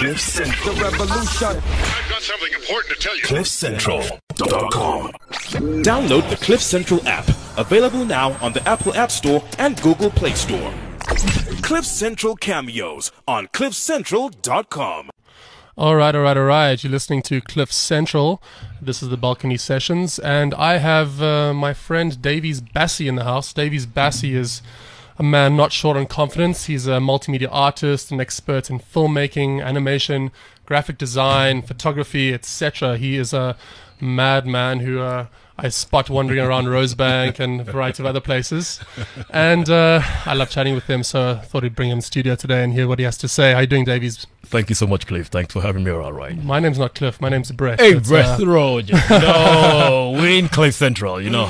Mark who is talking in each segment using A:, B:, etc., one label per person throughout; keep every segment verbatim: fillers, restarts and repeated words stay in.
A: Cliff Central. The revolution.
B: I've got something important to tell you.
A: cliff central dot com.
C: Download the Cliff Central app. Available now on the Apple App Store and Google Play Store. Cliff Central cameos on cliff central dot com.
D: All right, all right, all right. You're listening to Cliff Central. This is the Balcony Sessions, and I have uh, my friend Davies Bassey in the house. Davies Bassey is a man not short on confidence. He's a multimedia artist, an expert in filmmaking, animation, graphic design, photography, et cetera. He is a madman who uh, I spot wandering around Rosebank and a variety of other places. And uh, I love chatting with him, so I thought I'd bring him in the studio today and hear what he has to say. How you doing, Davies?
E: Thank you so much, Cliff. Thanks for having me around, right?
D: My name's not Cliff. My name's Brett.
E: Hey,
D: It's,
E: Brett
D: uh,
E: Roger. No, we're in Cliff Central, you know.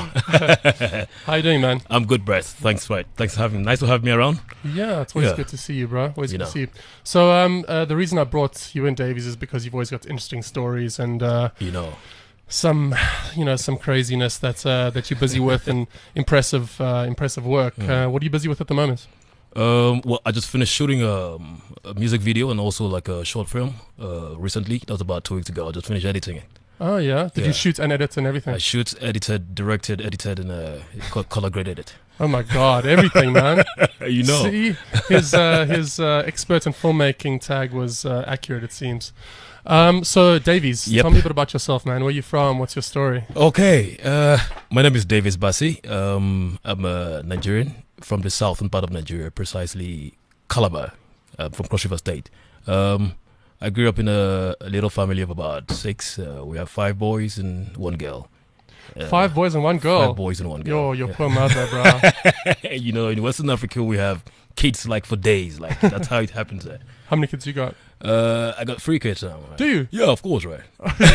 D: How you doing, man?
E: I'm good, Brett. Thanks, right. Thanks for having Nice to have me around.
D: Yeah, it's always
E: Yeah.
D: good to see you, bro. Always
E: You
D: good
E: know.
D: to see you. So, um, uh, the reason I brought you in, Davies, is because you've always got interesting stories and uh,
E: You know.
D: some, you know, some craziness that uh, that you're busy with and impressive, uh, impressive work. Uh, what are you busy with at the moment?
E: Um, well, I just finished shooting um, a music video and also like a short film uh, recently. That was about two weeks ago. I just finished editing it.
D: Oh yeah, did you
E: Yeah.
D: shoot and edit and everything?
E: I shoot, edited, directed, edited, and uh, co- color graded it.
D: Oh my God, everything, man.
E: You know.
D: See, his uh, his uh, expert in filmmaking tag was uh, accurate, it seems. Um, so, Davies,
E: Yep.
D: tell me a bit about yourself, man. Where you from? What's your story?
E: Okay, uh, my name is Davies Bassey. Um, I'm a Nigerian from the southern part of Nigeria, precisely Calabar, uh, from Cross River State. Um, I grew up in a, a little family of about six. Uh, we have five boys and one girl. Uh,
D: Five boys and one girl.
E: Five boys and one girl.
D: Your your poor mother, bro.
E: You know, in Western Africa, we have kids like for days. Like that's how it happens there.
D: How many kids you got?
E: Uh, I got three kids now. Right?
D: Do you?
E: Yeah, of course, right.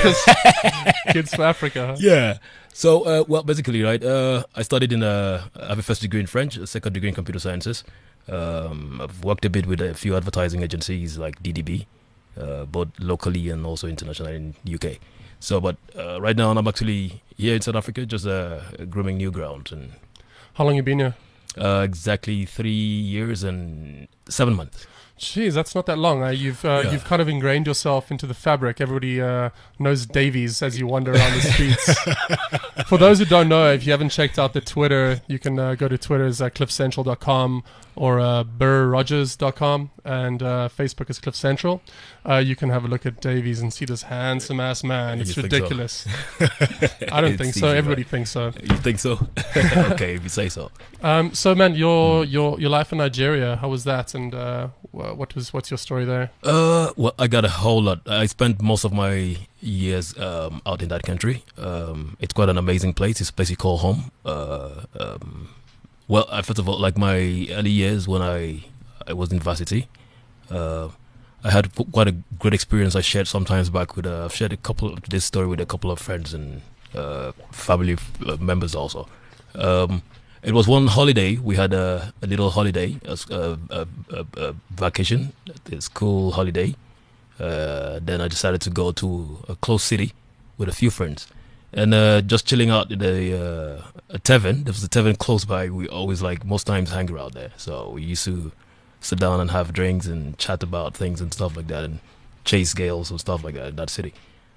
D: Kids for Africa. Huh?
E: Yeah. So, uh, well, basically, right, uh, I studied in, uh, I have a first degree in French, a second degree in computer sciences. Um, I've worked a bit with a few advertising agencies like D D B, uh, both locally and also internationally in U K. So, but uh, right now I'm actually here in South Africa, just uh, grooming new ground. And
D: How long you been here?
E: uh, exactly three years and seven months.
D: Jeez, that's not that long. Uh, you've uh,
E: Yeah.
D: you've kind of ingrained yourself into the fabric. Everybody uh, knows Davies as you wander around the streets. For those who don't know, if you haven't checked out the Twitter, you can uh, go to Twitter's at cliff central dot com or uh, burr rogers dot com, and uh, Facebook is Cliff Central. Uh, you can have a look at Davies and see this handsome ass man.
E: You
D: It's
E: think so?
D: ridiculous. I don't
E: It's
D: think so.
E: easy,
D: Everybody
E: right?
D: thinks so.
E: You think so? Okay, if you say so.
D: Um, so, man, your
E: Hmm.
D: your your life in Nigeria, how was that? And uh, wha- what was what's your story there?
E: Uh, well, I got a whole lot. I spent most of my years um, out in that country. Um, it's quite an amazing place. It's a place you call home. Uh, um, well, I, first of all, like my early years when I I was in varsity, uh, I had qu- quite a great experience. I shared sometimes back with. Uh, I've shared a couple of this story with a couple of friends and uh, family f- uh, members also. Um, It was one holiday. We had a, a little holiday, a, s- a- a- a- a vacation, a school holiday. Uh, then I decided to go to a close city with a few friends, and uh, just chilling out in a, uh, a tavern. There was a tavern close by. We always like most times hang around there. So we used to sit down and have drinks and chat about things and stuff like that, and chase gales and stuff like that in that city.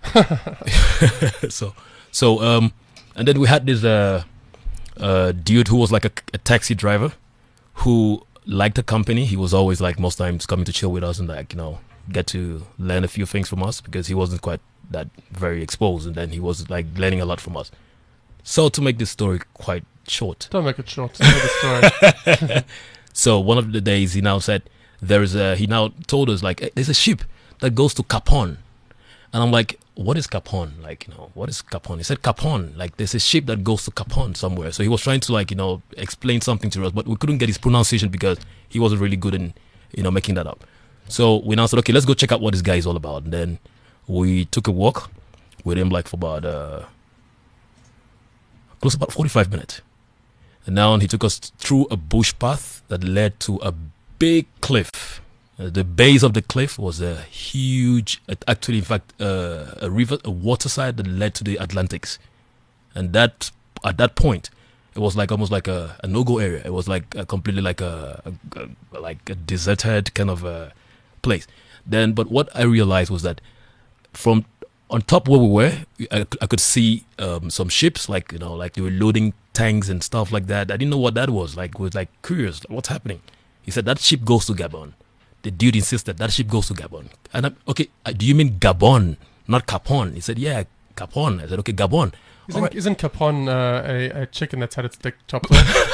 E: so, so um, and then we had this. Uh, uh, dude who was like a, a taxi driver who liked the company. He was always like most times coming to chill with us and like, you know, get to learn a few things from us because he wasn't quite that very exposed, and then he was like learning a lot from us. So to make this story quite short,
D: Don't make it short. Tell me the story.
E: so one of the days he now said there is a, he now told us like, "Hey, there's a ship that goes to Capon," and I'm like, what is Capon? Like, you know, what is Capon? He said Capon, like there's a ship that goes to Capon somewhere. So he was trying to like, you know, explain something to us, but we couldn't get his pronunciation because he wasn't really good in, you know, making that up. So we now said, okay, let's go check out what this guy is all about. And then we took a walk with him like for about uh, close to about forty-five minutes. And now he took us through a bush path that led to a big cliff. Uh, the base of the cliff was a huge, uh, actually, in fact, uh, a river, a waterside that led to the Atlantics. And that, at that point, it was like almost like a, a no-go area. It was like a completely like a, a, a like a deserted kind of a place. Then, but what I realized was that from on top where we were, I, I could see um, some ships, like, you know, like they were loading tanks and stuff like that. I didn't know what that was. Like, was like curious, what's happening? He said that ship goes to Gabon. The dude insisted that ship goes to Gabon. And I'm, okay, uh, do you mean Gabon, not Capon? He said, yeah, Capon. I said, okay, Gabon.
D: Isn't,
E: Right.
D: isn't Capon uh, a, a chicken that's had its dick chopped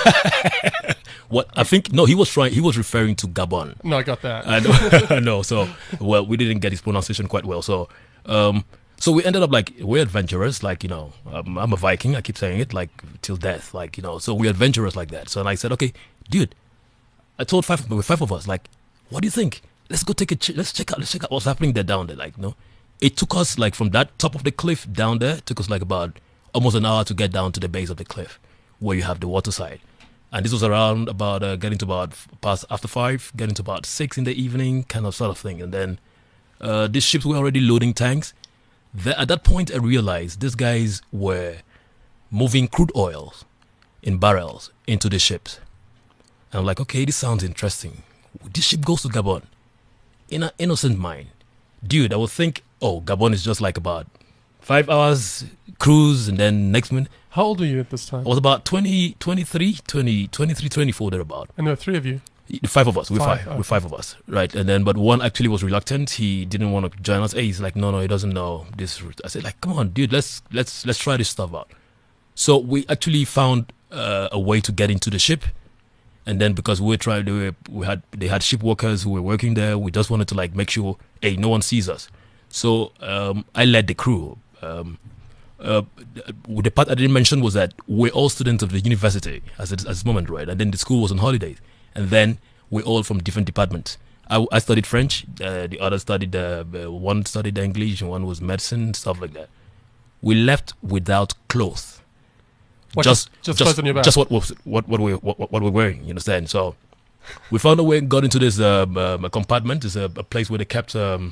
D: off?
E: What I think, no, he was trying. He was referring to Gabon.
D: No, I got that.
E: I know, I know. So, well, we didn't get his pronunciation quite well. So, um, so we ended up like we're adventurous. Like, you know, um, I'm a Viking. I keep saying it, like till death. Like, you know, so we're adventurous like that. So, and I said, okay, dude, I told five, with five of us, like, what do you think? Let's go take a. Ch- let's check out. Let's check out what's happening there down there. Like, you know, it took us like from that top of the cliff down there. It took us like about almost an hour to get down to the base of the cliff, where you have the water side. And this was around about uh, getting to about f- past after five, getting to about six in the evening, kind of sort of thing. And then uh, these ships were already loading tanks. The, at that point, I realized these guys were moving crude oil in barrels into the ships. And I'm like, okay, this sounds interesting. This ship goes to Gabon. In an innocent mind, dude, I would think, oh, Gabon is just like about five hours cruise, and then next minute.
D: How old were you at this time?
E: I was about twenty, twenty-three, twenty, twenty-three, twenty-four, thereabout.
D: And there were three of you.
E: The Five of us, we're
D: Five,
E: five,
D: okay.
E: we're five of us, right? And then, but one actually was reluctant. He didn't want to join us. Hey, he's like, no, no, he doesn't know this route. I said, like, come on, dude, let's let's let's try this stuff out. So we actually found uh, a way to get into the ship, and then because we were trying, they were, we had they had ship workers who were working there. We just wanted to like make sure, hey, no one sees us. So um, I led the crew. Um, uh, the part I didn't mention was that we're all students of the university at this, at this moment, right? And then the school was on holidays, and then we're all from different departments. I, I studied French, uh, the other studied, uh, uh, one studied English, and one was medicine, stuff like that. We left without clothes.
D: What,
E: just,
D: just, just clothes on your back?
E: Just what was what what we what, what we're wearing. You understand? So we found a way, got into this um, um, a compartment. It's a, a place where they kept. Um,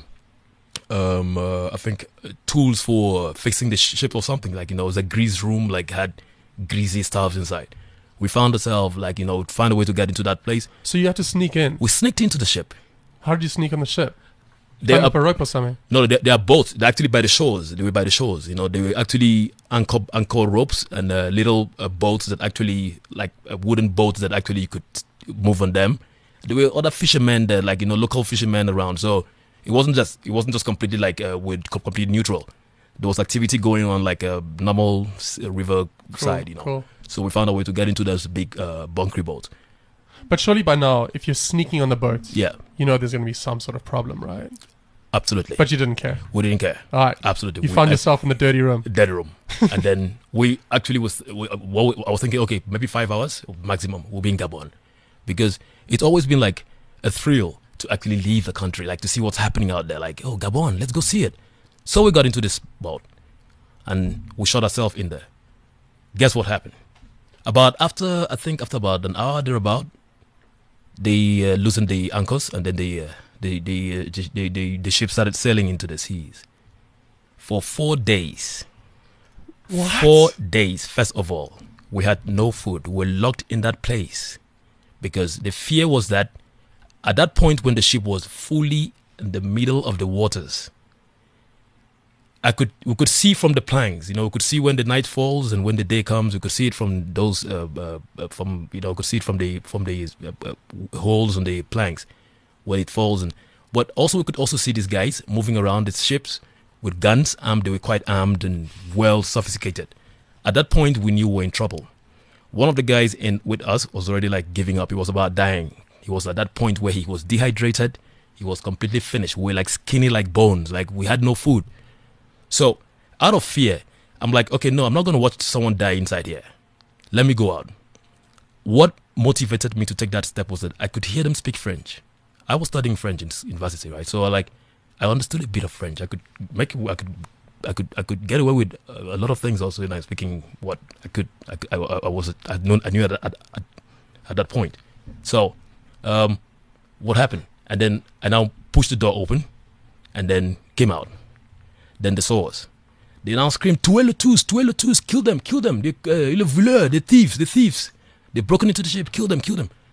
E: um uh, I think uh, tools for fixing the sh- ship or something, like, you know, it was a grease room, like had greasy stuff inside. We found ourselves like, you know, find a way to get into that place.
D: So you had to sneak in.
E: We sneaked into the ship.
D: How did you sneak on the ship?
E: They
D: Climb
E: are,
D: up a rope or something?
E: no, they, they are boats. They're actually by the shores. They were by the shores. You know, they were actually anchor anchor ropes and uh, little uh, boats that actually, like uh, wooden boats that actually you could move on them. There were other fishermen there, like, you know, local fishermen around. So it wasn't just it wasn't just completely like uh, with completely neutral. There was activity going on like a normal uh, river
D: Cool,
E: side, you know.
D: cool.
E: So we found a way to get into those big uh, bunkery boats.
D: But surely by now, if you're sneaking on the boat,
E: Yeah,
D: you know there's going to be some sort of problem, right?
E: absolutely.
D: But you didn't care.
E: we didn't care.
D: All right.
E: Absolutely.
D: You
E: We-
D: found
E: I-
D: yourself in the dirty room.
E: dead room. And then we actually was, we, uh, what we- I was thinking, okay, maybe five hours maximum, we'll be in Gabon. Because it's always been like a thrill to actually leave the country, like to see what's happening out there. Like, oh, Gabon, let's go see it. So we got into this boat and we shot ourselves in there. Guess what happened? About after, I think after about an hour thereabout, they uh, loosened the anchors and then the, uh, the, the, uh, the, the, the, the ship started sailing into the seas. For four days.
D: What?
E: Four days, first of all, we had no food. We were locked in that place because the fear was that at that point when the ship was fully in the middle of the waters, I could we could see from the planks, you know, we could see when the night falls and when the day comes. We could see it from those, uh, uh, uh, from you know, we could see it from the from the uh, uh, holes on the planks where it falls, and but also we could also see these guys moving around the ships with guns, armed. They were quite armed and well sophisticated. At that point, we knew we were in trouble. One of the guys in with us was already like giving up. He was about dying. He was at that point where he was dehydrated. He was completely finished. We were like skinny like bones. Like we had no food. So out of fear, I'm like, okay, no, I'm not going to watch someone die inside here. Let me go out. What motivated me to take that step was that I could hear them speak French. I was studying French in university, right? So I like, I understood a bit of French. I could make, I could, I could, I could get away with a lot of things. Also, you know, speaking what I could, I, I, I was, I known, I knew at, at, at, at that point. So, um, what happened? And then I now pushed the door open, and then came out. Then they saw us. They now screamed, "Tuez le tous, tuez le tous, kill them, kill them, the uh, le voleur, the thieves, the thieves. They've broken into the ship, kill them, kill them."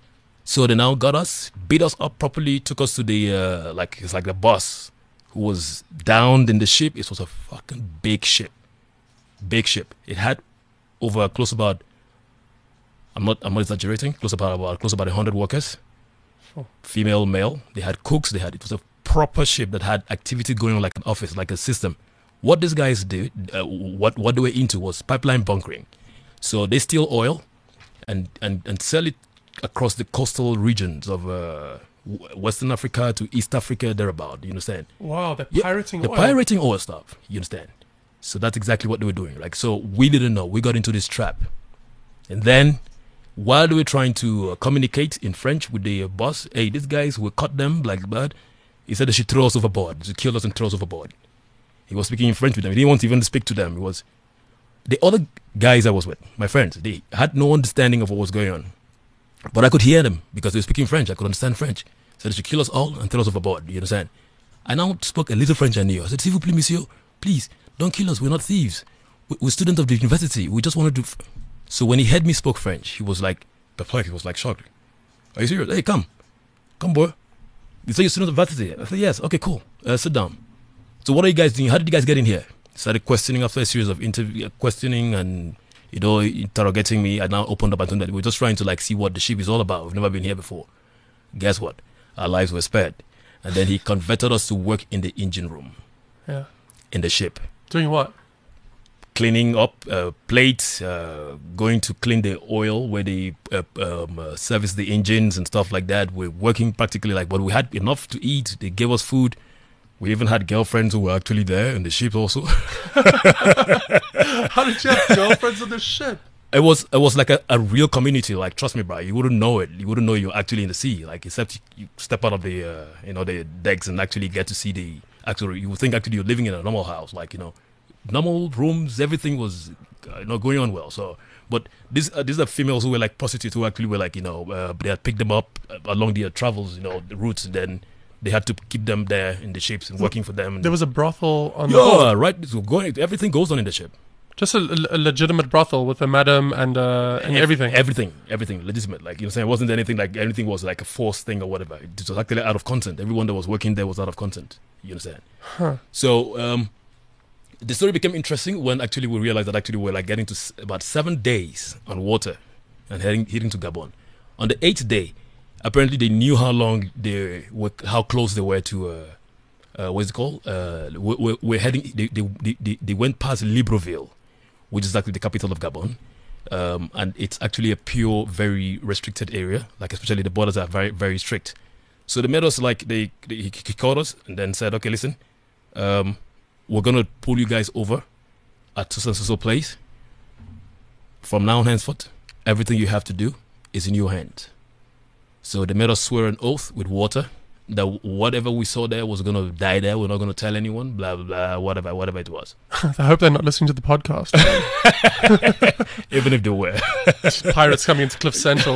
E: So they now got us, beat us up properly, took us to the uh, like it's like the boss who was downed in the ship. It was a fucking big ship, big ship. It had over close about. I'm not. I'm not exaggerating. Close about about close about a hundred workers,
D: Oh.
E: female, male. They had cooks. They had. It was a proper ship that had activity going on like an office, like a system. What these guys did, uh, what what they were into was pipeline bunkering. So they steal oil, and and and sell it across the coastal regions of uh, w- Western Africa to East Africa, thereabout. You understand?
D: Wow, they're
E: Yeah,
D: pirating
E: the
D: oil.
E: pirating oil stuff. You understand? So that's exactly what they were doing. Like, so we didn't know. We got into this trap, and then while they were trying to uh, communicate in French with the uh, boss, hey, these guys, we caught them like bad. He said they should throw us overboard, they should kill us and throw us overboard. He was speaking in French with them. He didn't want to even speak to them. It was the other guys I was with, my friends. They had no understanding of what was going on, but I could hear them because they were speaking French. I could understand French. So they should kill us all and throw us overboard. You understand? I now spoke a little French I knew. I said, "S'il vous plaît, monsieur, please don't kill us. We're not thieves. We- We're students of the university. We just want to do." F-. So when he heard me spoke French, he was like perplexed. He was like shocked. "Are you serious? Hey, come, come, boy. You say you're student of university?" I said, "Yes." "Okay, cool. Uh, sit down. So what are you guys doing? How did you guys get in here?" Started questioning after a series of interview, uh, questioning and you know interrogating me. I now opened up and told them that we're just trying to like see what the ship is all about. We've never been here before. Guess what? Our lives were spared. And then he converted us to work in the engine room
D: Yeah.
E: in the ship,
D: Doing what?
E: cleaning up uh, plates, uh, going to clean the oil where they uh, um, uh, service the engines and stuff like that. We're working practically like, but we had enough to eat. They gave us food. We even had girlfriends who were actually there in the ship also.
D: How did you have girlfriends on this ship?
E: It was it was like a, a real community. Like, trust me, bro, you wouldn't know it. You wouldn't know you're actually in the sea. Like, except you, you step out of the uh, you know the decks and actually get to see the actual. You would think actually you're living in a normal house. Like, you know, normal rooms. Everything was uh, you know going on well. So, but these uh, these are females who were like prostitutes who actually were like you know uh, they had picked them up uh, along their travels. You know, the routes. And then they had to keep them there in the ships and working for them.
D: There was a brothel on the boat.
E: yeah, right. So going, everything goes on in the ship.
D: Just a, a legitimate brothel with a madam and uh, and
E: Ev-
D: everything.
E: Everything, everything, legitimate. Like, you know what I'm saying? It wasn't anything like anything was like a forced thing or whatever. It was actually out of content. Everyone that was working there was out of content. You understand?
D: Huh.
E: So um, the story became interesting when actually we realized that actually we were like getting to s- about seven days on water and heading heading to Gabon. On the eighth day, apparently they knew how long they were, how close they were to. Uh, uh, what's it called? Uh, we, we, we're heading. They, they, they, they went past Libreville, which is actually the capital of Gabon. Um, and it's actually a pure, very restricted area. Like, especially the borders are very, very strict. So they made us like, they, they he, he called us and then said, okay, listen, um, we're going to pull you guys over at so and so place. From now on henceforth, everything you have to do is in your hands. So they made us swear an oath with water that whatever we saw there was going to die there. We're not going to tell anyone, blah, blah, blah, whatever, whatever it was.
D: I hope they're not listening to the podcast.
E: Even if they were.
D: Pirates coming into Cliff Central.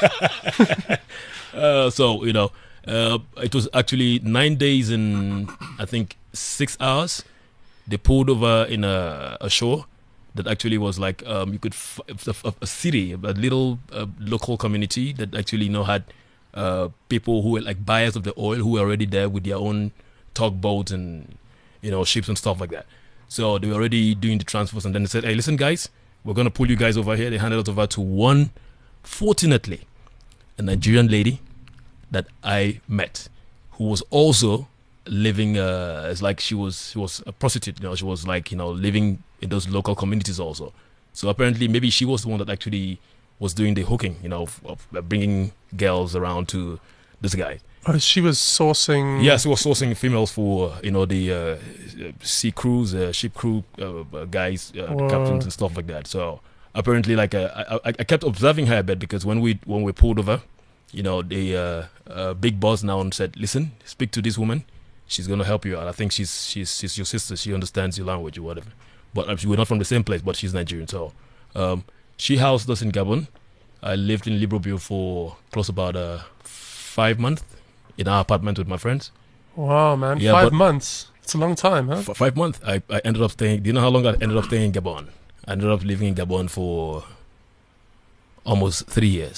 E: Uh, so, you know, uh, it was actually nine days and I think six hours. They pulled over in a, a shore that actually was like, um, you could, f- a, a city, a little uh, local community that actually, you know, had uh, people who were like buyers of the oil who were already there with their own tugboats and, you know, ships and stuff like that. So they were already doing the transfers and then they said, hey, listen, guys, we're going to pull you guys over here. They handed us over to one, fortunately, a Nigerian lady that I met, who was also living. Uh, it's like she was she was a prostitute. You know, she was like you know living in those local communities also. So apparently, maybe she was the one that actually was doing the hooking. You know, of, of bringing girls around to this guy.
D: Oh, she was sourcing.
E: Yes, he was sourcing females for you know the uh, sea crews, uh, ship crew uh, uh, guys, uh, the
D: Whoa.
E: captains and stuff like that. So apparently, like uh, I, I, I kept observing her a bit because when we when we pulled over, you know, the uh, uh, big boss now said, "Listen, speak to this woman. She's gonna help you out. I think she's she's she's your sister. She understands your language or whatever. But uh, we're not from the same place, but she's Nigerian. So um, she housed us in Gabon. I lived in Libreville for close about uh, five months in our apartment with my friends.
D: Wow, man.
E: Yeah,
D: Five
E: but-
D: months. It's a long time, huh?
E: For five months, I, I ended up staying. Do you know how long I ended up staying in Gabon? I ended up living in Gabon for almost three years.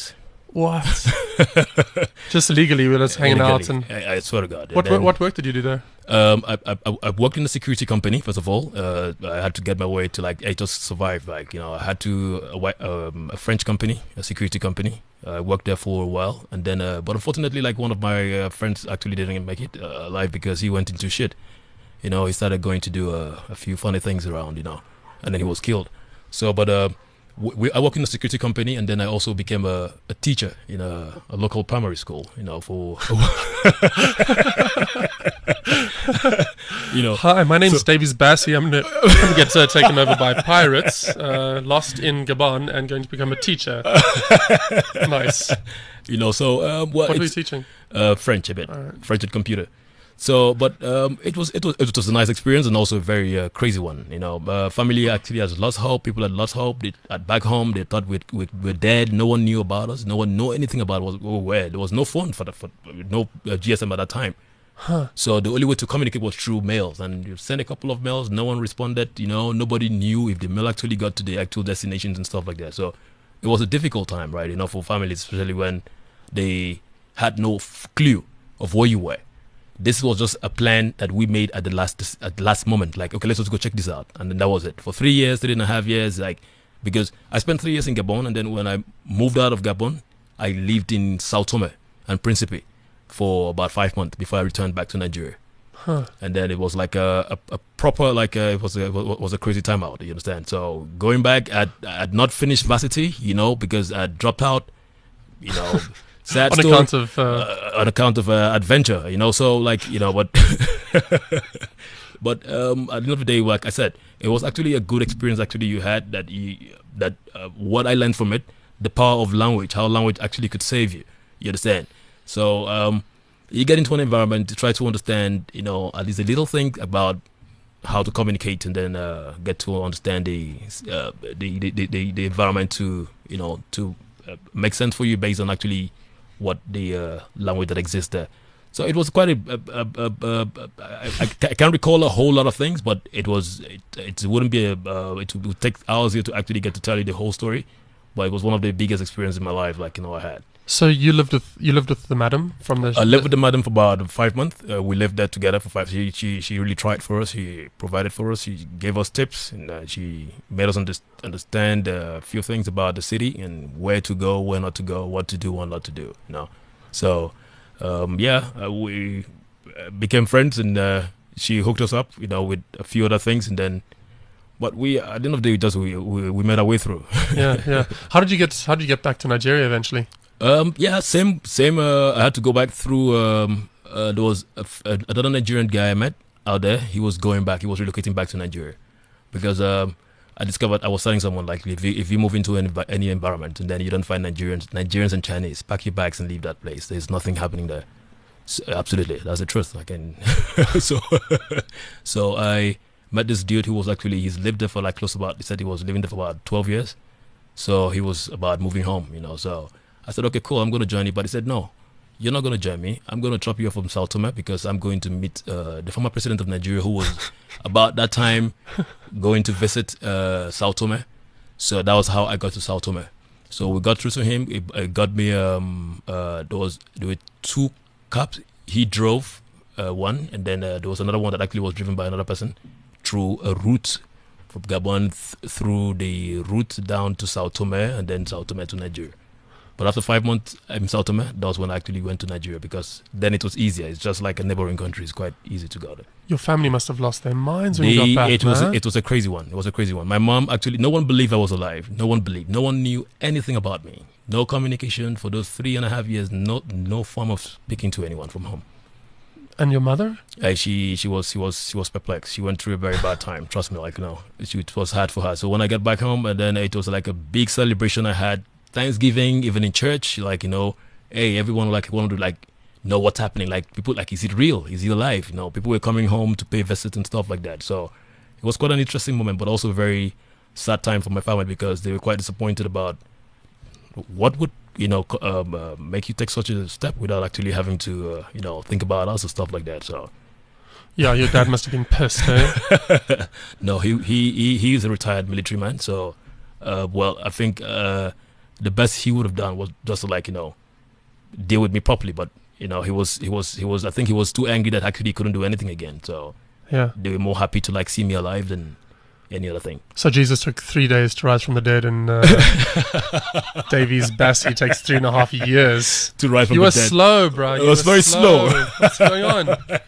D: What? Just legally, we were just hanging
E: Illegally.
D: out. And
E: I, I swear to God.
D: what
E: And then,
D: what work did you do there?
E: Um, I, I I I worked in a security company. First of all, uh, I had to get my way to like I just survive. Like you know, I had to uh, wi- um, a French company, a security company. I worked there for a while, and then uh, but unfortunately, like one of my uh, friends actually didn't make it uh, alive because he went into shit. You know, he started going to do a, a few funny things around. You know, and then he was killed. So, but uh, we, we, I work in a security company, and then I also became a, a teacher in a, a local primary school. You know, for you know.
D: Hi, my name's
E: So-
D: Davies Bassey. I'm going to get uh, taken over by pirates, uh, lost in Gabon, and going to become a teacher. Nice.
E: You know, so um, well,
D: What were you
E: it's,
D: teaching?
E: uh, French a bit,
D: Alright.
E: French and computer. So, but um, it was it was it was a nice experience and also a very uh, crazy one. You know, uh, family actually has lost hope. People had lost hope. They, at back home, they thought we we we're dead. No one knew about us. No one knew anything about us. We were where there was no phone for the for no uh, G S M at that time. So the only way to communicate was through mails, and you sent a couple of mails. No one responded. You know, nobody knew if the mail actually got to the actual destinations and stuff like that. So it was a difficult time, right? You know, for families, especially when they had no f- clue of where you were. This was just a plan that we made at the last at the last moment. Like, okay, let's just go check this out, and then that was it. For three years, three and a half years, like, because I spent three years in Gabon, and then when I moved out of Gabon, I lived in Sao Tome and Principe for about five months before I returned back to Nigeria.
D: Huh.
E: And then it was like a, a, a proper, like a, it was a, it was a crazy time out. You understand? So going back, I'd, I'd not finished varsity, you know, because I dropped out. You know. Sad
D: On
E: story,
D: account of... Uh,
E: uh, on account of uh, adventure, you know. So like you know, but but um, at the end of the day, like I said, it was actually a good experience. Actually, you had that you that uh, what I learned from it, the power of language, how language actually could save you. You understand? So um, you get into an environment to try to understand, you know, at least a little thing about how to communicate, and then uh, get to understand the, uh, the, the the the environment to you know to uh, make sense for you based on actually what the uh, language that exists there. So it was quite a, a, a, a, a I, I can't recall a whole lot of things, but it was it, it wouldn't be a uh, it would take hours here to actually get to tell you the whole story, but it was one of the biggest experiences in my life, like you know I had.
D: so you lived with you lived with the madam from the...
E: I lived with the madam for about five months. Uh, we lived there together for five. She she she really tried for us. She provided for us. She gave us tips, and uh, she made us under, understand uh, a few things about the city and where to go, where not to go, what to do, what not to do. You know, so um, yeah, uh, we uh, became friends, and uh, she hooked us up, you know, with a few other things, and then. But we, at the end of the day, just we we, we made our way through.
D: yeah, yeah. How did you get How did you get back to Nigeria eventually?
E: Um, yeah, same, same. Uh, I had to go back through. Um, uh, there was a, a, another Nigerian guy I met out there. He was going back. He was relocating back to Nigeria because um, I discovered I was telling someone like, if you, if you move into any, any environment and then you don't find Nigerians, Nigerians and Chinese, pack your bags and leave that place. There's nothing happening there. So, absolutely, that's the truth. I can. so, so I met this dude who was actually he's lived there for like close about. He said he was living there for about twelve years. So he was about moving home, you know. So I said, okay, cool, I'm going to join you. But he said, no, you're not going to join me. I'm going to drop you off from Sao Tome because I'm going to meet uh, the former president of Nigeria who was about that time going to visit uh, Sao Tome. So that was how I got to Sao Tome. So we got through to him. It, it got me, um, uh, there, was, there were two cabs. He drove uh, one, and then uh, there was another one that actually was driven by another person through a route from Gabon th- through the route down to Sao Tome and then Sao Tome to Nigeria. But after five months in Sao Tome, that was when I actually went to Nigeria because then it was easier. It's just like a neighboring country. It's quite easy to go there.
D: Your family must have lost their minds when
E: The-
D: you got back,
E: it was
D: man.
E: it was a crazy one. It was a crazy one. My mom actually, no one believed I was alive. No one believed. No one knew anything about me. No communication for those three and a half years. No no form of speaking to anyone from home.
D: And your mother?
E: Uh, she she was she was she was perplexed. She went through a very bad time. Trust me, like no, it, it was hard for her. So when I got back home, and then it was like a big celebration. I had Thanksgiving, even in church. Like you know, hey, everyone like wanted to like know what's happening. Like people like, is it real? Is he alive? You know, people were coming home to pay visits and stuff like that. So it was quite an interesting moment, but also a very sad time for my family because they were quite disappointed about what would you know co- um, uh, make you take such a step without actually having to uh, you know think about us and stuff like that. So.
D: Yeah, your dad must have been pissed, eh?
E: No, he he he he's a retired military man. So, uh, well, I think uh, the best he would have done was just to, like, you know, deal with me properly. But you know, he was he was he was I think he was too angry that actually he couldn't do anything again. So
D: Yeah.
E: they were more happy to like see me alive than any other thing.
D: So Jesus took three days to rise from the dead, and uh, Davies Bassey takes three and a half years.
E: To rise from
D: You
E: the
D: were
E: dead.
D: slow, bro.
E: It
D: You
E: was
D: were
E: very slow.
D: What's going on?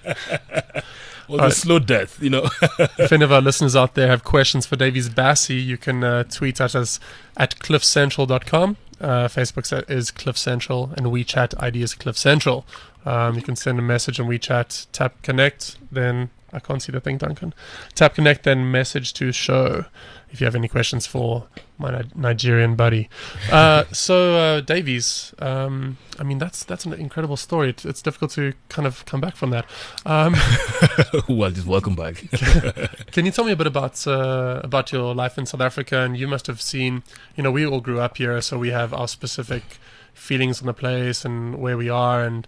E: It was
D: Alright.
E: a slow death, you know.
D: If any of our listeners out there have questions for Davies Bassey, you can uh, tweet at us at cliff central dot com. Uh, Facebook is Cliff Central, and WeChat I D is Cliff Central. Um, you can send a message on WeChat, tap connect, then I can't see the thing, Duncan. Tap connect, then message to show if you have any questions for my Ni- Nigerian buddy. Uh, so uh, Davies, um, I mean that's that's an incredible story. It, it's difficult to kind of come back from that. Um,
E: Well, just welcome back.
D: Can you tell me a bit about uh, about your life in South Africa? And you must have seen, you know, we all grew up here, so we have our specific feelings on the place and where we are, and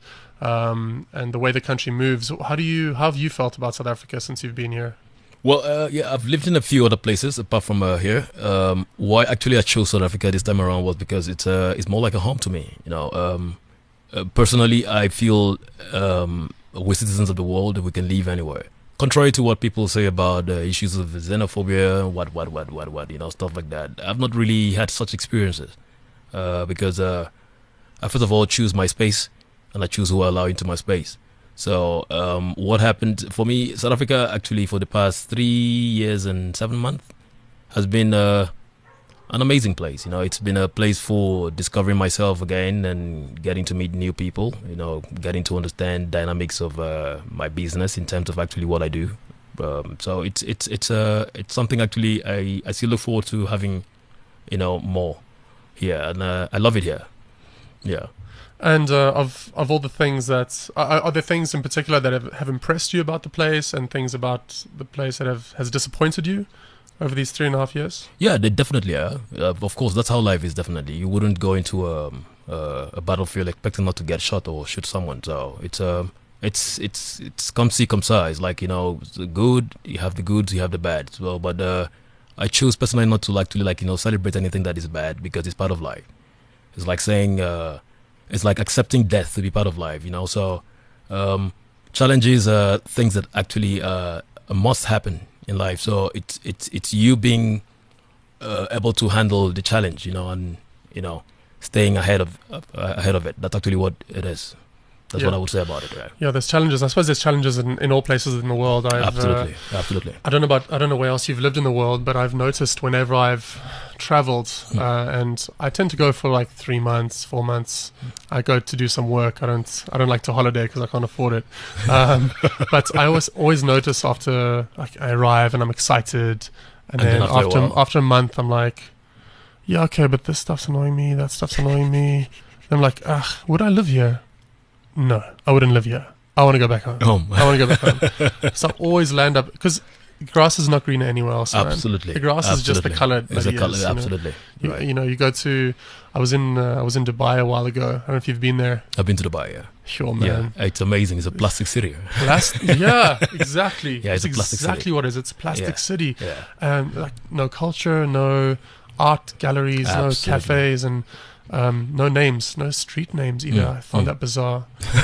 D: um, and the way the country moves. How do you how have you felt about South Africa since you've been here?
E: Well, uh, yeah, I've lived in a few other places apart from uh, here. Um, why actually I chose South Africa this time around was because it's uh, it's more like a home to me. You know, um, uh, personally, I feel um, we're citizens of the world. We can live anywhere. Contrary to what people say about uh, issues of xenophobia, what, what, what, what, what, you know, stuff like that. I've not really had such experiences uh, because uh, I first of all choose my space, and I choose who I allow into my space. So um, what happened for me, South Africa actually for the past three years and seven months has been uh, an amazing place. You know, it's been a place for discovering myself again and getting to meet new people, you know, getting to understand dynamics of uh, my business in terms of actually what I do. Um, so it's it's it's uh, it's something actually I, I still look forward to having, you know, more here, and uh, I love it here. Yeah.
D: And uh, of of all the things that are, are there things in particular that have, have impressed you about the place, and things about the place that have has disappointed you over these three and a half years?
E: Yeah, they definitely are. Uh, of course, that's how life is. Definitely, you wouldn't go into a uh, a battlefield expecting not to get shot or shoot someone. So it's um it's it's it's come see come sa. It's like, you know, the good, you have the goods, you have the bad. So, but uh, I choose personally not to actually like you know celebrate anything that is bad because it's part of life. It's like saying. Uh, It's like accepting death to be part of life, you know. So um, challenges are things that actually uh, must happen in life. So it's it's it's you being uh, able to handle the challenge, you know, and you know, staying ahead of uh, ahead of it. That's actually what it is. That's
D: Yeah.
E: what I would say about it. Right?
D: Yeah, there's challenges. I suppose there's challenges in, in all places in the world. I've,
E: Absolutely,
D: uh,
E: absolutely.
D: I don't know about I don't know where else you've lived in the world, but I've noticed whenever I've traveled, uh, and I tend to go for like three months, four months. I go to do some work. I don't I don't like to holiday because I can't afford it. Um, but I always always notice after like, I arrive and I'm excited, and,
E: And
D: then,
E: then after a
D: after
E: while-
D: after a month I'm like, yeah, okay, but this stuff's annoying me. That stuff's annoying me. And I'm like, ugh, would I live here? No, I wouldn't live here. I want to go back home.
E: Home.
D: I want to go back home. So I always land up because grass is not greener anywhere else. man.
E: Absolutely.
D: the grass is just the
E: Absolutely.
D: color.
E: It's
D: that
E: the
D: it
E: color.
D: is, you know.
E: Absolutely.
D: You,
E: Right.
D: you know, you go to. I was in. Uh, I was in Dubai a while ago. I don't know if you've been there.
E: I've been to Dubai. Yeah.
D: Sure, man.
E: Yeah. It's amazing. It's a plastic city.
D: Plast- yeah, exactly.
E: Yeah, it's a plastic
D: exactly
E: city.
D: what it is. It's a plastic
E: Yeah.
D: city.
E: Yeah.
D: Um, like no culture, no art galleries, no
E: Absolutely.
D: cafes, and um, no names, no street names either.
E: Mm,
D: I found
E: mm.
D: that bizarre.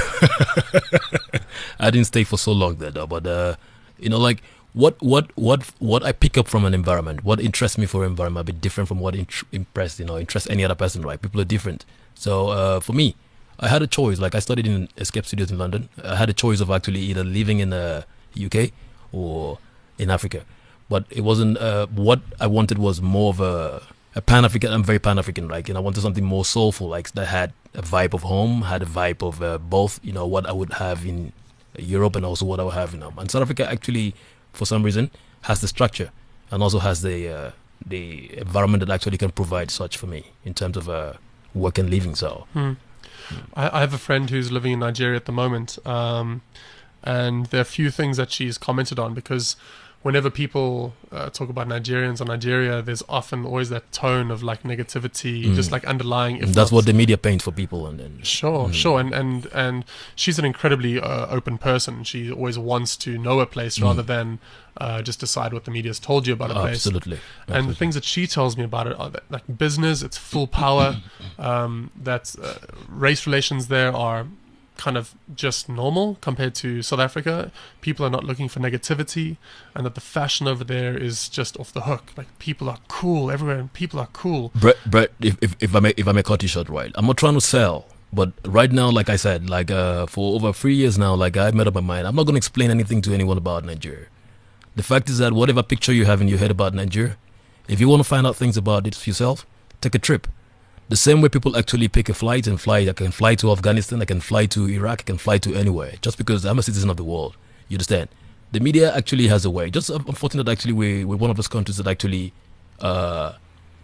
E: I didn't stay for so long there though, but uh, you know, like what what what what I pick up from an environment, what interests me for an environment, a bit different from what int- impressed you know interests any other person, right? People are different. So uh, for me, I had a choice. Like I studied in Escape Studios in London. I had a choice of actually either living in the U K or in Africa, but it wasn't. Uh, what I wanted was more of a a Pan African. I'm very Pan African, like, and I wanted something more soulful, like that had a vibe of home, had a vibe of uh, both. You know what I would have in Europe and also what I would have in um, and South Africa actually, for some reason, has the structure and also has the uh, the environment that actually can provide such for me in terms of uh, work and living. So
D: Hmm. I, I have a friend who's living in Nigeria at the moment, um, and there are a few things that she's commented on because whenever people uh, talk about Nigerians or Nigeria, there's often always that tone of like negativity,
E: Mm.
D: just like underlying. If
E: That's
D: not-
E: what the media paints for people, and then
D: Sure,
E: Mm.
D: sure, and and and she's an incredibly uh, open person. She always wants to know a place
E: Mm.
D: rather than uh, just decide what the media's told you about a place.
E: absolutely.
D: And the
E: Absolutely.
D: things that she tells me about it are that, like business, it's full power. um, that uh, race relations there are kind of just normal compared to South Africa. People are not looking for negativity, and that the fashion over there is just off the hook. Like people are cool everywhere, and people are cool.
E: Brett, Brett, if, if if I may if I may cut you short, right? I'm not trying to sell, but right now, like I said, like uh, for over three years now, like I made up my mind. I'm not going to explain anything to anyone about Nigeria. The fact is that whatever picture you have in your head about Nigeria, if you want to find out things about it for yourself, take a trip. The same way people actually pick a flight and fly. I can fly to Afghanistan, I can fly to Iraq, I can fly to anywhere, just because I'm a citizen of the world. You understand? The media actually has a way. Just unfortunate, actually, we, we're one of those countries that actually, uh,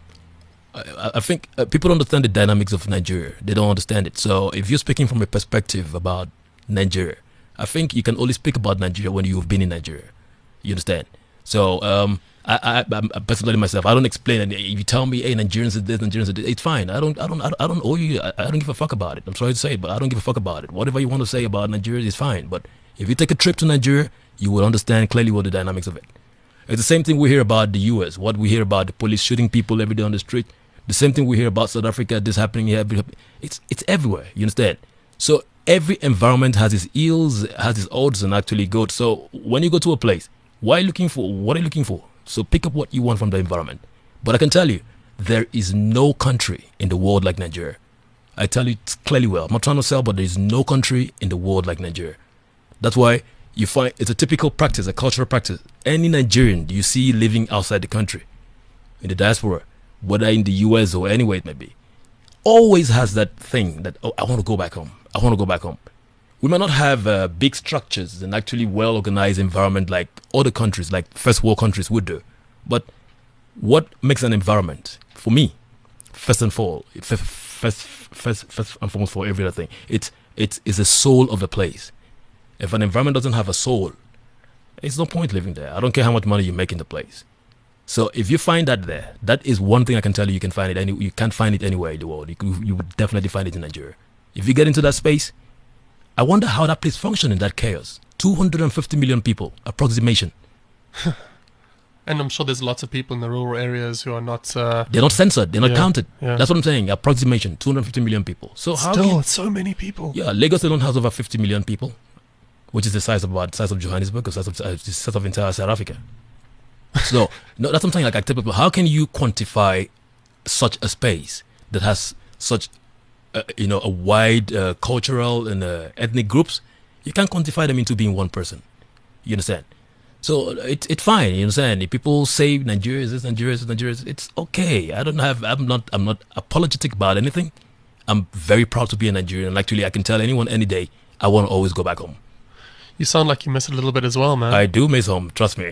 E: I, I think uh, people don't understand the dynamics of Nigeria. They don't understand it. So if you're speaking from a perspective about Nigeria, I think you can only speak about Nigeria when you've been in Nigeria. You understand? So um, I, I, I'm personally myself, I don't explain it. If you tell me, hey, Nigerians are this, Nigerians are this, it's fine. I don't, I don't, I don't, I don't owe you. I, I don't give a fuck about it. I'm sorry to say it, but I don't give a fuck about it. Whatever you want to say about Nigeria is fine. But if you take a trip to Nigeria, you will understand clearly what the dynamics of it. It's the same thing we hear about the U S. What we hear about the police shooting people every day on the street. The same thing we hear about South Africa. This happening here. It's it's everywhere. You understand? So every environment has its ills, has its odds, and actually good. So when you go to a place, why are you looking for? What are you looking for? So pick up what you want from the environment. But I can tell you, there is no country in the world like Nigeria. I tell you it clearly well. I'm not trying to sell, but there is no country in the world like Nigeria. That's why you find it's a typical practice, a cultural practice. Any Nigerian you see living outside the country, in the diaspora, whether in the U S or anywhere it may be, always has that thing that, oh, I want to go back home. I want to go back home. We might not have uh, big structures and actually well-organized environment like other countries, like first world countries would do. But what makes an environment, for me, first and foremost, first, first, first, first and foremost for every other thing, it's, it's, it's the soul of the place. If an environment doesn't have a soul, it's no point living there. I don't care how much money you make in the place. So if you find that there, that is one thing I can tell you. You can find it any, you can't find it anywhere in the world. You, can, you would definitely find it in Nigeria. If you get into that space, I wonder how that place functions in that chaos. two hundred fifty million people, approximation.
D: And I'm sure there's lots of people in the rural areas who are not. Uh,
E: They're not censored. They're not
D: Yeah,
E: counted.
D: yeah.
E: That's what I'm saying. Approximation, two hundred fifty million people. So how
D: still,
E: can,
D: it's so many people.
E: yeah, Lagos alone has over fifty million people, which is the size of about the size of Johannesburg, the size of, uh, the size of entire South Africa. So no, that's what I'm saying. Like I tell people, how can you quantify such a space that has such, uh, you know, a wide uh, cultural and uh, ethnic groups? You can't quantify them into being one person. You understand? So it's it's fine. You understand? If people say Nigeria is this, Nigeria is this, Nigeria is this, it's okay. I don't have. I'm not. I'm not apologetic about anything. I'm very proud to be a Nigerian. And actually, I can tell anyone any day I want to always go back home.
D: You sound like you miss it a little bit as well, man.
E: I do miss home. Trust me.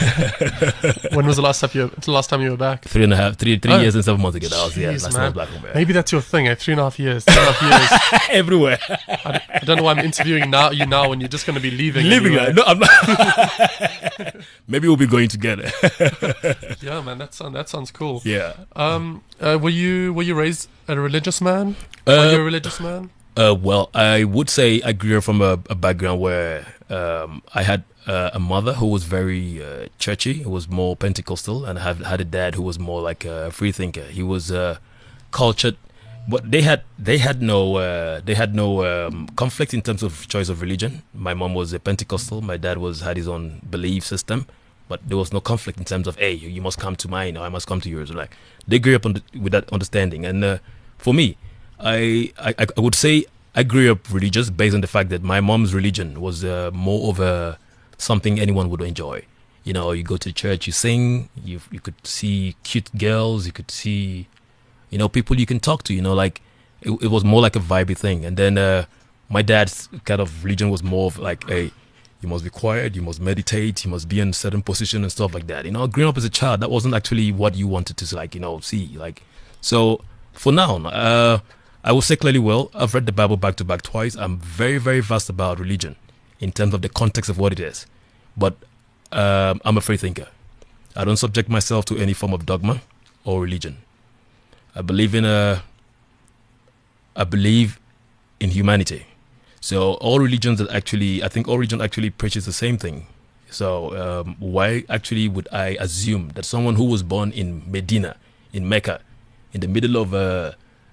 D: When was the last time you the last time you were back?
E: three and a half, three, three
D: Oh.
E: years and seven months ago. That was yeah.
D: Jeez,
E: Last time I
D: man.
E: was back home. Yeah.
D: Maybe that's your thing, eh? Three and a half years. Three and a half years.
E: Everywhere.
D: I, I don't know why I'm interviewing now you now when you're just going to be leaving.
E: Living
D: anyway.
E: like no, I'm not. Maybe we'll be going together.
D: Yeah, man. That sound that sounds cool.
E: Yeah.
D: Um, uh, were you were you raised a religious man?
E: Uh,
D: Are you a religious man?
E: Uh, well, I would say I grew up from a, a background where um, I had uh, a mother who was very uh, churchy, who was more Pentecostal, and I had, had a dad who was more like a free thinker. He was uh, cultured, but they had they had no uh, they had no um, conflict in terms of choice of religion. My mom was a Pentecostal, my dad was had his own belief system, but there was no conflict in terms of, hey, you must come to mine or I must come to yours. Like they grew up on the, with that understanding, and uh, for me. I, I I would say I grew up religious based on the fact that my mom's religion was uh, more of a something anyone would enjoy. You know, you go to church, you sing, you you could see cute girls, you could see, you know, people you can talk to. You know, like it, it was more like a vibey thing. And then uh, my dad's kind of religion was more of like, hey, you must be quiet, you must meditate, you must be in a certain position and stuff like that. You know, growing up as a child, that wasn't actually what you wanted to like, you know, see. Like, so for now, uh. I will say clearly well, I've read the Bible back to back twice. I'm very, very vast about religion in terms of the context of what it is. But um, I'm a free thinker. I don't subject myself to any form of dogma or religion. I believe in a. I believe in humanity. So all religions that actually, I think all religion actually preaches the same thing. So um, why actually would I assume that someone who was born in Medina, in Mecca, in the middle of a,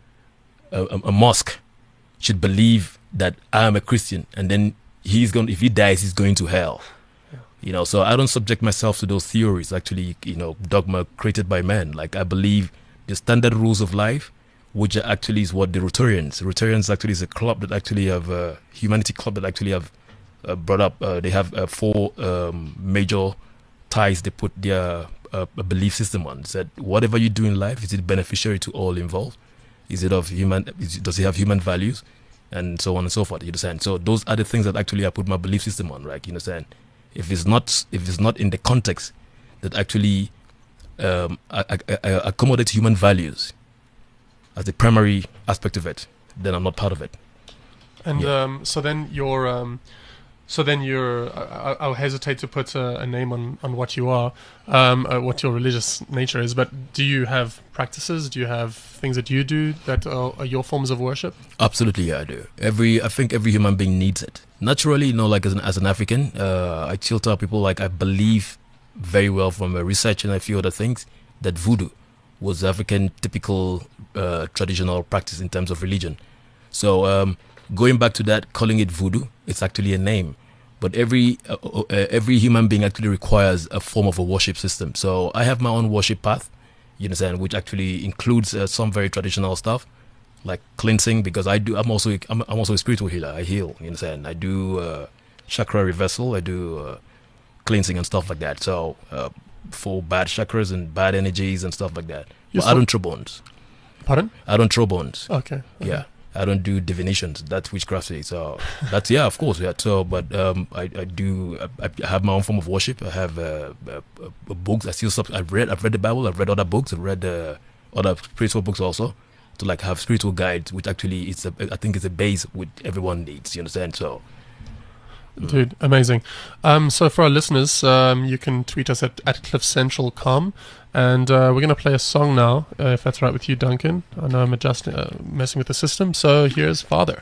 E: a, a mosque, should believe that I am a Christian and then he's going, if he dies, he's going to hell? Yeah. You know, so I don't subject myself to those theories, actually, you know, dogma created by men. Like I believe the standard rules of life, which actually is what the Rotarians, Rotarians actually is a club that actually have, a humanity club that actually have Uh, brought up. Uh, they have uh, four um, major ties they put their uh, belief system on. Said whatever you do in life, is it beneficiary to all involved? Is it of human? Is it, does it have human values, and so on and so forth? You understand? So those are the things that actually I put my belief system on. Right? You understand? If it's not, if it's not in the context that actually um, I, I, I accommodate human values as the primary aspect of it, then I'm not part of it.
D: And
E: Yeah.
D: um, so then you're. Um, So then you're, I, I'll hesitate to put a, a name on, on what you are, um, uh, what your religious nature is, but do you have practices? Do you have things that you do that are, are your forms of worship?
E: Absolutely, yeah, I do. Every, I think every human being needs it. Naturally, you know, like as an, as an African, uh, I still tell people, like, I believe very well from uh, research and a few other things that voodoo was African typical uh, traditional practice in terms of religion. So, um, going back to that, calling it voodoo, it's actually a name. But every uh, uh, every human being actually requires a form of a worship system. So I have my own worship path, you understand, which actually includes uh, some very traditional stuff, like cleansing, because I do. I'm also I'm, I'm also a spiritual healer. I heal, you understand. I do uh, chakra reversal. I do uh, cleansing and stuff like that. So uh, for bad chakras and bad energies and stuff like that.
D: You
E: But I don't throw bones.
D: Pardon?
E: I don't throw bones.
D: Okay. okay.
E: Yeah. I don't do divinations. That's witchcraft. So that's, yeah, of course. Yeah. So, but um, I, I do. I, I have my own form of worship. I have uh, uh, uh, books. I still. Sub- I've read. I've read the Bible. I've read other books. I've read uh, other spiritual books also. To like have spiritual guides, which actually it's a. I think it's a base which everyone needs. You understand? So.
D: Dude, amazing. Um, so for our listeners, um, you can tweet us at, at cliff central dot com, and uh, we're going to play a song now, uh, if that's right with you, Duncan. I know I'm adjusting, uh, messing with the system, so here's Father.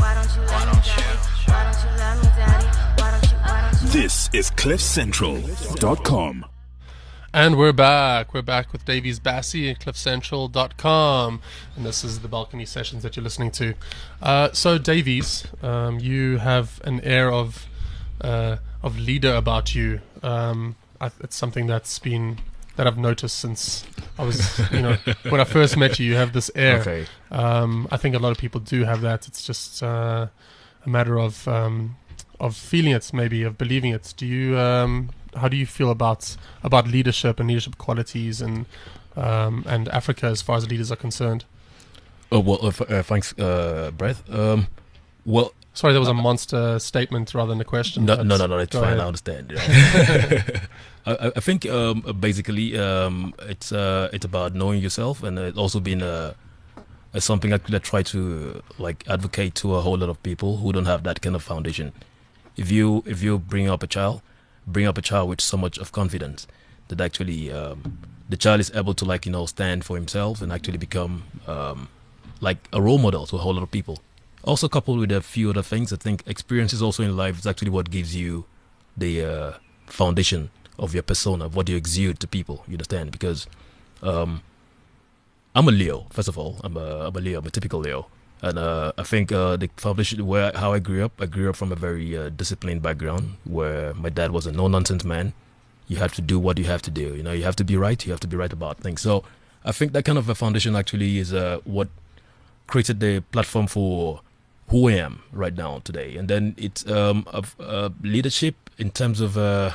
C: This is cliff central dot com.
D: And we're back. We're back with Davies Bassey at cliff central dot com. And this is the Balcony Sessions that you're listening to. Uh, so, Davies, um, you have an air of uh, of leader about you. Um, I, it's something that's been that I've noticed since I was, you know, when I first met you. You have this air.
E: Okay.
D: Um, I think a lot of people do have that. It's just uh, a matter of um, of feeling it, maybe of believing it. Do you? Um, How do you feel about about leadership and leadership qualities and um, and Africa as far as leaders are concerned?
E: Oh well, uh, f- uh, thanks, uh, Brett. Um, well,
D: Sorry, that was a monster statement rather than a question.
E: no,
D: but
E: no, no, no, it's
D: go
E: fine.
D: ahead.
E: I understand. Yeah. I, I think um, basically um, it's uh, it's about knowing yourself, and it's also been uh, it's something actually I try to like advocate to a whole lot of people who don't have that kind of foundation. If you if you bring up a child. bring up a child with so much of confidence that actually um, the child is able to like you know stand for himself and actually become um, like a role model to a whole lot of people. Also coupled with a few other things, I think experiences also in life is actually what gives you the uh, foundation of your persona, of what you exude to people. You understand? Because um, I'm a Leo. First of all, I'm a I'm a Leo. I'm a typical Leo. And uh, I think uh, the foundation, where how I grew up, I grew up from a very uh, disciplined background where my dad was a no-nonsense man. You have to do what you have to do. You know, you have to be right. You have to be right about things. So I think that kind of a foundation actually is uh, what created the platform for who I am right now today. And then it's um, of uh, leadership in terms of uh,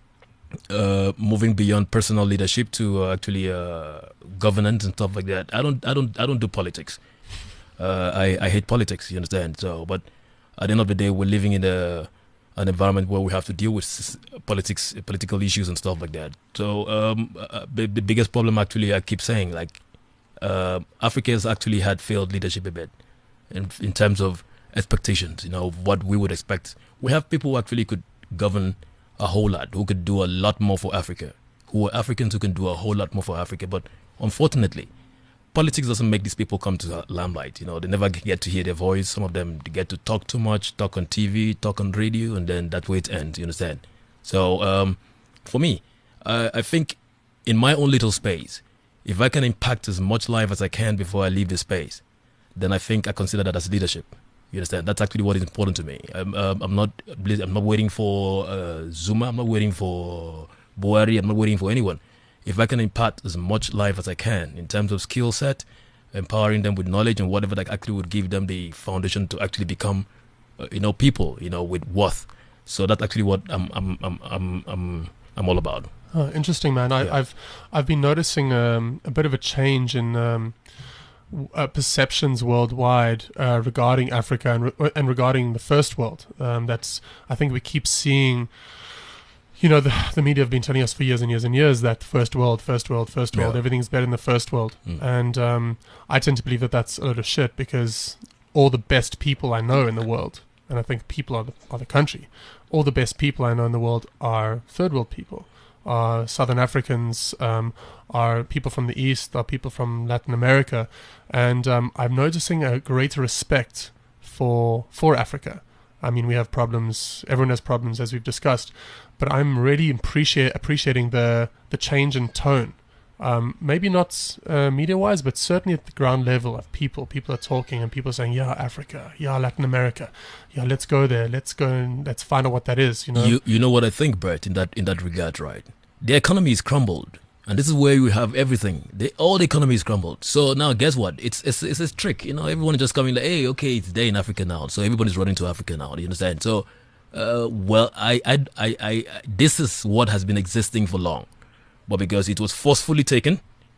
E: uh, moving beyond personal leadership to uh, actually uh, governance and stuff like that. I don't, I don't, I don't do politics. Uh, I, I hate politics, you understand? So, but at the end of the day, we're living in a an environment where we have to deal with s- politics, political issues and stuff like that. So, um, uh, the, the biggest problem, actually, I keep saying, like, uh, Africa has actually had failed leadership a bit in, in terms of expectations, you know, of what we would expect. We have people who actually could govern a whole lot, who could do a lot more for Africa, who are Africans who can do a whole lot more for Africa. But unfortunately, politics doesn't make these people come to the limelight. You know, they never get to hear their voice. Some of them get to talk too much, talk on T V, talk on radio, and then that way it ends. You understand? So um, for me, uh, I think in my own little space, if I can impact as much life as I can before I leave this space, then I think I consider that as leadership. You understand? That's actually what is important to me. I'm, um, I'm not. I'm not waiting for uh, Zuma. I'm not waiting for Buhari. I'm not waiting for anyone. If I can impart as much life as I can in terms of skill set, empowering them with knowledge and whatever that actually would give them the foundation to actually become, uh, you know, people, you know, with worth. So that's actually what I'm. I'm. I'm. I'm. I'm, I'm all about.
D: Oh, interesting, man. I,
E: Yeah.
D: I've I've been noticing um, a bit of a change in um, w- uh, perceptions worldwide uh, regarding Africa and re- and regarding the first world. Um, that's I think we keep seeing. You know, the the media have been telling us for years and years and years that first world, first world, first world,
E: Yeah.
D: everything's better in the first world.
E: Mm.
D: And um, I tend to believe that that's a load of shit because all the best people I know in the world, and I think people are the, are the country, all the best people I know in the world are third world people. Are Southern Africans, um, are people from the East, are people from Latin America. And um, I'm noticing a greater respect for for Africa. I mean, we have problems. Everyone has problems, as we've discussed. But I'm really appreciate appreciating the the change in tone. Um, maybe not uh, media-wise, but certainly at the ground level of people. People are talking and people are saying, "Yeah, Africa. Yeah, Latin America. Yeah, let's go there. Let's go and let's find out what that is." You know.
E: You you know what I think, Bert, in that in that regard, right? The economy is crumbled, and this is where we have everything. The, all the economy is crumbled. So now, guess what? It's it's it's a trick. You know, everyone is just coming like, "Hey, okay, it's there in Africa now." So everybody's running to Africa now. You understand? So, uh, well, I, I I I this is what has been existing for long, but because it was forcefully taken,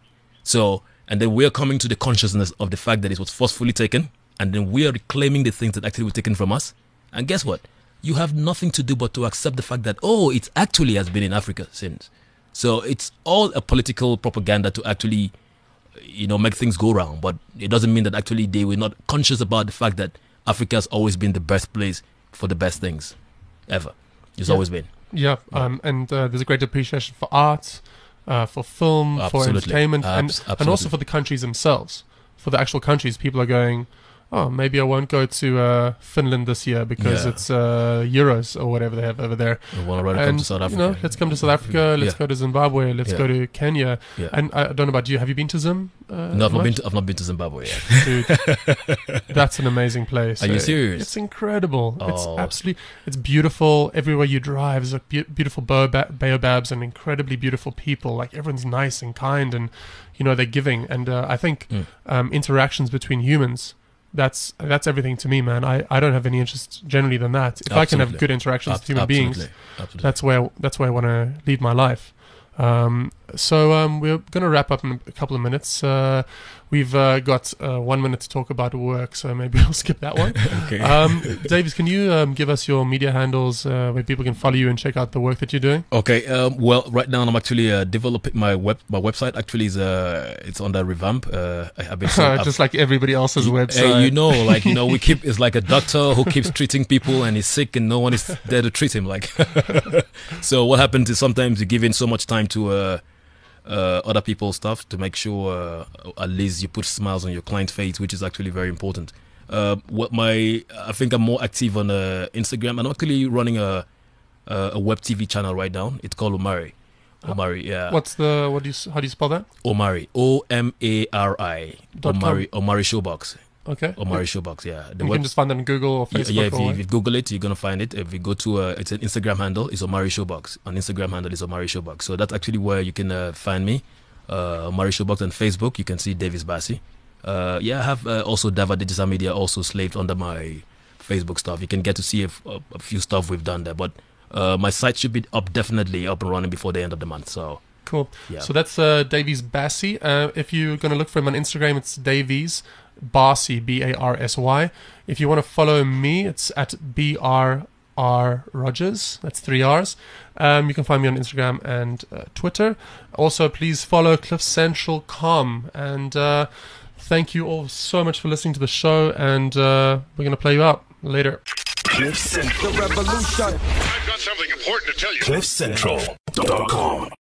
E: so and then we are coming to the consciousness of the fact that it was forcefully taken, and then we are reclaiming the things that actually were taken from us. And guess what? You have nothing to do but to accept the fact that, oh, it actually has been in Africa since. So it's all a political propaganda to actually, you know, make things go round. But it doesn't mean that actually they were not conscious about the fact that Africa has always been the best place for the best things ever. It's
D: Yeah.
E: always been.
D: Yeah, um, and uh, there's a great appreciation for art, uh, for film, for
E: Absolutely.
D: entertainment, and,
E: Abs-
D: and also
E: absolutely.
D: for the countries themselves. For the actual countries, people are going, oh, maybe I won't go to uh, Finland this year because
E: Yeah.
D: it's uh, euros or whatever they have over there.
E: We want to rather come
D: And,
E: to South
D: you
E: Africa.
D: know, let's come to South Africa, let's
E: Yeah.
D: go to Zimbabwe, let's
E: Yeah.
D: go to Kenya.
E: Yeah.
D: And I don't know about you, have you been to Zim? Uh,
E: No, I've not,
D: much?
E: been to, I've not been to Zimbabwe yet.
D: Dude, that's an amazing place.
E: Are you
D: eh?
E: serious?
D: It's incredible. It's
E: Oh.
D: absolutely, it's beautiful. Everywhere you drive, there's like be- beautiful baoba- baobabs and incredibly beautiful people. Like everyone's nice and kind, and you know they're giving. And uh, I think
E: Mm.
D: um, interactions between humans. That's that's everything to me, man. I, I don't have any interest generally than that. If I can have
E: Absolutely.
D: good interactions
E: Ab-
D: with human beings,
E: absolutely. Absolutely.
D: that's where that's where I want to lead my life. Um, so um, we're going to wrap up in a couple of minutes. Uh, we've uh, got uh, one minute to talk about work, so maybe we'll skip that one.
E: Okay.
D: Um, Davis, can you um, give us your media handles uh, where people can follow you and check out the work that you're doing?
E: Okay. Um, well, right now I'm actually uh, developing my web. My website actually is uh, it's under revamp. Uh, I, I've been I've-
D: Just like everybody else's website.
E: Hey, you know, like you know, we keep it's like a doctor who keeps treating people and he's sick and no one is there to treat him. Like, so what happens is sometimes you give in so much time to uh, uh, other people's stuff to make sure uh, at least you put smiles on your client's face, which is actually very important. Uh, what my I think I'm more active on uh, Instagram. I'm actually running a a, a web T V channel right now. It's called Omari. Omari, yeah.
D: What's the what do you s- how do you spell that?
E: Omari? O M A R I.
D: Dot com.
E: Omari. Omari Showbox.
D: Okay.
E: Omari Showbox. Yeah. The
D: you
E: web-
D: can just find that on Google or
E: Yeah,
D: Facebook.
E: yeah, if
D: or
E: you,
D: what?
E: if you Google it, you're gonna find it. If you go to uh, it's an Instagram handle, it's Omari Showbox. On Instagram handle is Omari Showbox. So that's actually where you can uh, find me. Uh, Omari Showbox on Facebook, you can see Davis Bassi. Uh, yeah, I have uh, also Dava Digital Media also slaved under my Facebook stuff. You can get to see a, f- a- a few stuff we've done there. But uh, my site should be up, definitely up and running before the end of the month. So
D: Cool.
E: Yeah.
D: So that's uh, Davies Bassy. Uh, if you're going to look for him on Instagram, it's Davies Barsy, B A R S Y. If you want to follow me, it's at B R R Rogers. That's three R's. Um, you can find me on Instagram and uh, Twitter. Also, please follow Cliff Central dot com. And uh, thank you all so much for listening to the show. And uh, we're going to play you out later.
A: Cliff Central. The revolution.
B: I've got got something important to tell you.
A: cliff central dot com